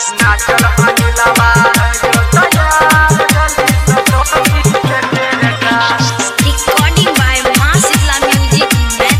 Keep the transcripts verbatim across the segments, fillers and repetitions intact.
नाचल अनिलवा है जो तैयार जल्दी से तो पीछे तेरे का। Recording by माँ शीतला म्यूजिक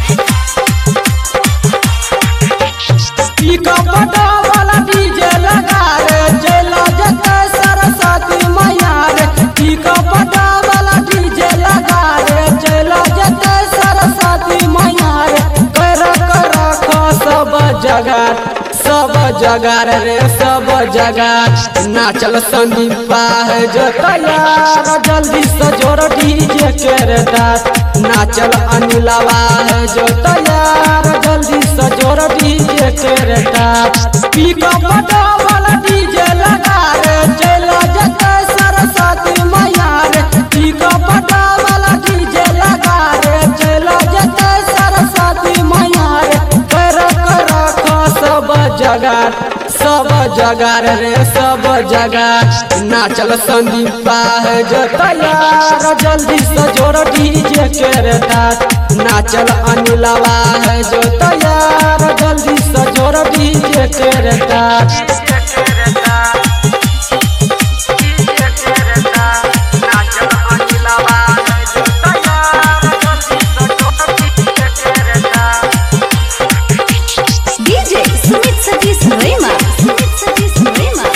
पीका पटा वाला डीजे लगा रे चला जते सरस्वती मैया रे। पीका पटा वाला डीजे लगा रे चला जते सरस्वती मैया रे। कर कर रखो सब जगह सब जगह रे सब जगह नाचल संदीपा है जो तैयार जल्दी से जोर डीजे के रे दास। नाचल अनिलवा है जो तैयार जल्दी से जोर डीजे के रे दास। पीका पटा वाला डीजे लगा रे चला जते सरस्वती मैया रे। पीका पटा वाला डीजे लगा रे चला जते सरस्वती मैया रे। कर कर रखो सब जगह सब जगह रे सब जगह नाचल संदीपा है जो तैयार जल्दी से जोर डीजे के रे दास। नाचल अनिलवा है जो तैयार जल्दी से जोर डीजे के रे दास। पीछे तेरे का पीछे तेरे का नाचल अनिलवा है जो तैयार जल्दी से तो पीछे तेरे का। D J Sumit Satish Rema Sumit Satish Rema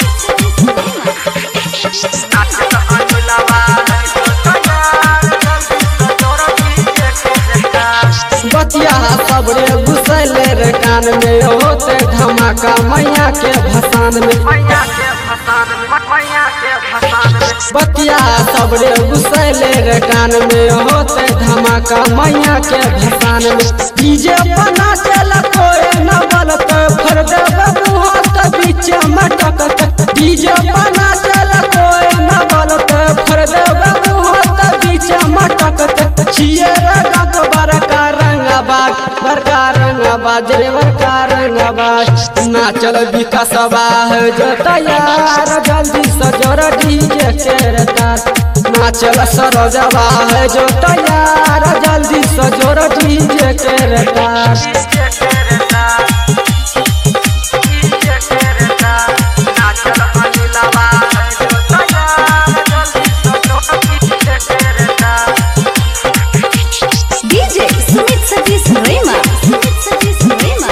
नाचल अनिलवा है जो तैयार जल्दी से तो पीछे तेरे का। बतिया सबरे घुसैले रे कान में होते धमाका मैया के भसान में। मैया के भसान में मैया के भसान में बतिया सबरे घुसैले रे कान में होते धमाका मैया के भसान में। डीजे बना चल कोई न बलते फर देवे मुहत बीच में टकत। डीजे बना चल कोई न बलते फर देवे मुहत बीच में टकत। छिए रे गक बरका रंगबाज बरका रंगबाज रे बरका रंगबाज नाचल विकासवा है जो तैयार जल्दी से जोर डीजे के रे दास। नाचल सरोजवा है जो तैयार जल्दी से जोर डीजे के रे दास। पीछे तेरे का पीछे तेरे का नाचल अनिलवा है जो तैयार जल्दी से तो पीछे तेरे का। D J Sumit Satish Rema Sumit Satish Rema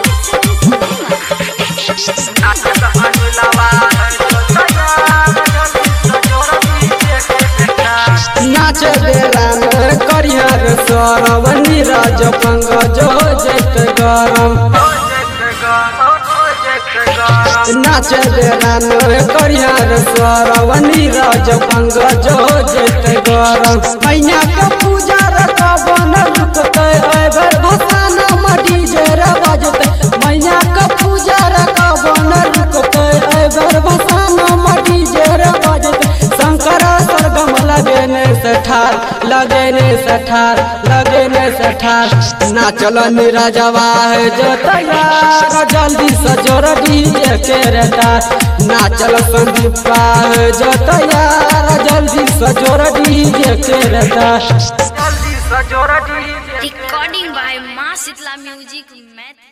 नाचल अनिलवा है जो तैयार जल्दी से तो पीछे तेरे का। नाच बेरान करियर सौरव नीरज पंकज हो जैत गरम। हो जैसे गरम हो जैसे गरम नाच बेरान करियर सौरव नीरज पंकज हो जैत गरम। मैया के पूजा रखा बन रुकते एबर भसान मडी जर बजते। मैया के पूजा रखा बन रुकते एबर भसान मडी जर बजते। शंकर सरगम लगेने से ठार लगेने से ठार लगेने से ठार नाचल नीरजवा है जो तैयार जल्दी से जोर डीजे के रे दास। नाचल संदीपा है जो तैयार जल्दी से जोर डीजे के रे दास। जल्दी से जोर डीजे Recording by माँ शीतला म्यूजिक